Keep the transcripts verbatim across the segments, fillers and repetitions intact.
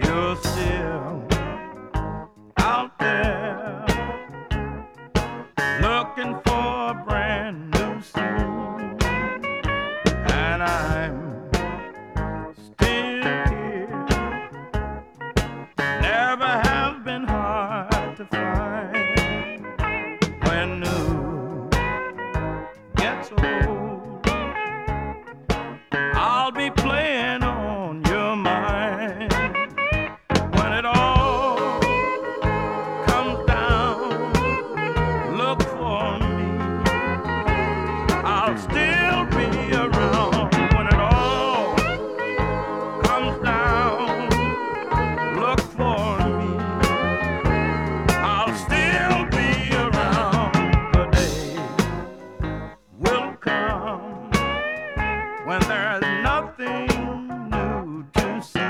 you're still out there looking for a brand new suit, and I'm still here. Never have been hard to find. When new gets old, I'll be playing on your mind. When it all comes down, look for me. I'll still be around. When it all comes down, look for me. I'll still be around. The day will come when there's nothing new to see,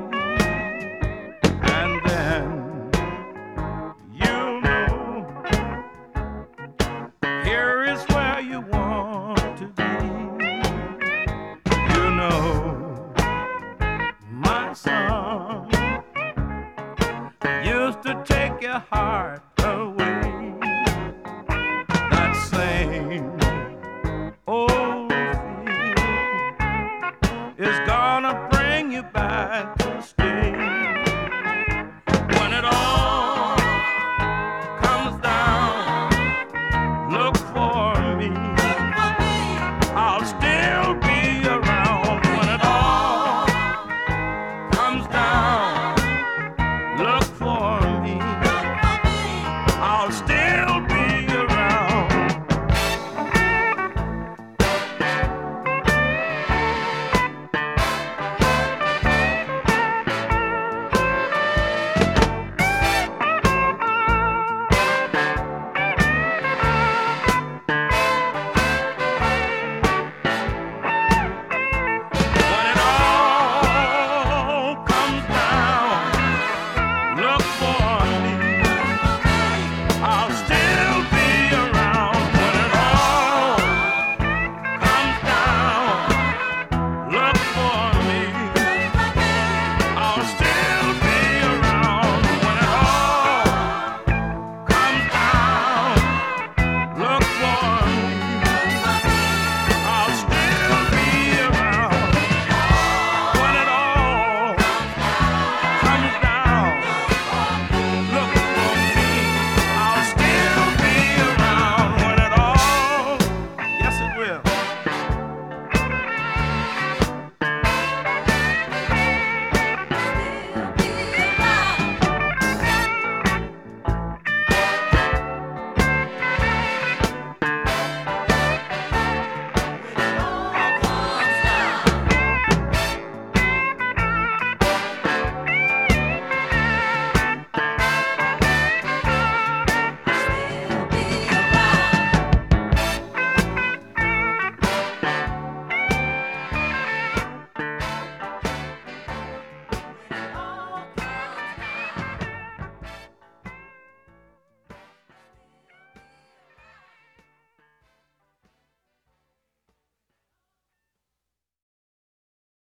and then you'll know here is where you want to be. You know, my song used to take your heart away. That same old feel is gonna bring you back